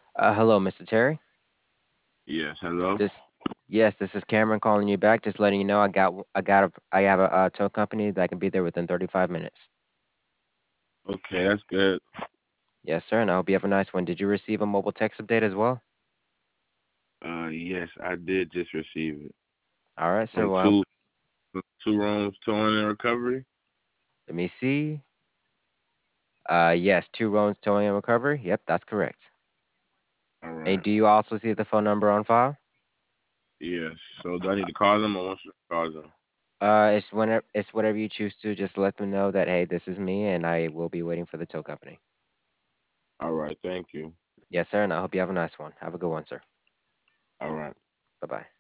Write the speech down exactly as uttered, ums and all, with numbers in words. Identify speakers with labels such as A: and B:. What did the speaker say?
A: Uh, hello, mister Terry.
B: Yes, hello.
A: This, yes, this is Cameron calling you back. Just letting you know, I got, I got a, I have a, uh tow company that can be there within thirty-five minutes.
B: Okay, that's good.
A: Yes, sir, and I hope you have a nice one. Did you receive a mobile text update as well?
B: Uh, yes, I did just receive it
A: All right, sir.
B: from
A: Well,
B: two two rooms towing and recovery.
A: let me see. Uh, yes, two Roans towing and recovery. Yep, that's correct.
B: All
A: And
B: right.
A: do you also see the phone number on file?
B: Yes. So do I need to call them or once I call them?
A: Uh, it's whenever, it's whatever you choose to. Just let them know that hey, this is me, and I will be waiting for the tow company.
B: All right. Thank you.
A: Yes, sir, and I hope you have a nice one. Have a good one, sir.
B: All right.
A: Bye bye.